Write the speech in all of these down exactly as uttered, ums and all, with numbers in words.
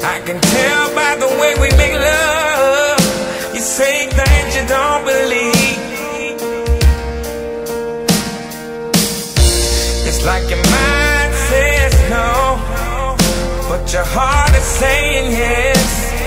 I can tell by the way we make love. You say things you don't believe. It's like your mind says no, but your heart is saying yes.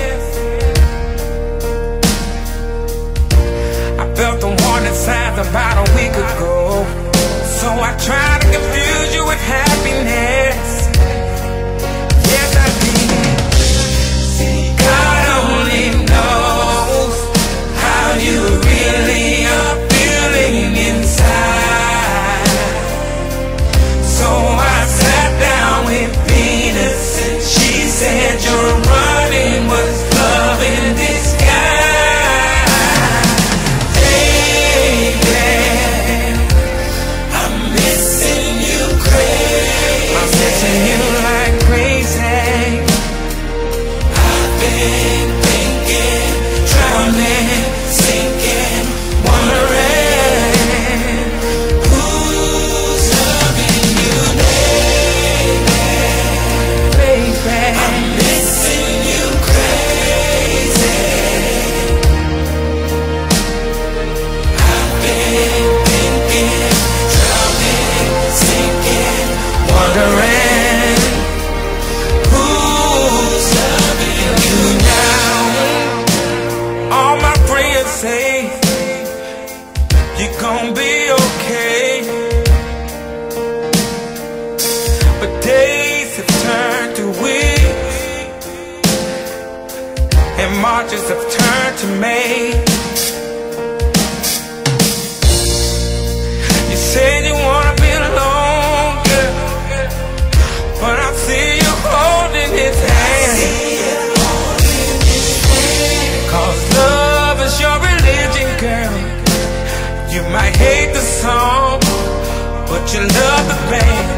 I felt the warning signs about a week ago, so I tried to confuse you with happiness. Yes, I did. See, God only knows how you really are feeling inside. So I sat down with Venus and she said your running was love in disguise. Baby, I'm missing you crazy. I'm missing you like crazy. I've been thinking, drowning, sinking, wondering who's loving you, baby. Baby, I'm missing you crazy. I've been thinking, drowning, sinking, wondering who's loving you now. All my friends say you're gonna be okay, but days have turned to weeks and Marches have turned to May. You said you wanna be alone, girl, but I see you holding his hand. Cause love is your religion, girl. You might hate the song, but you love the band.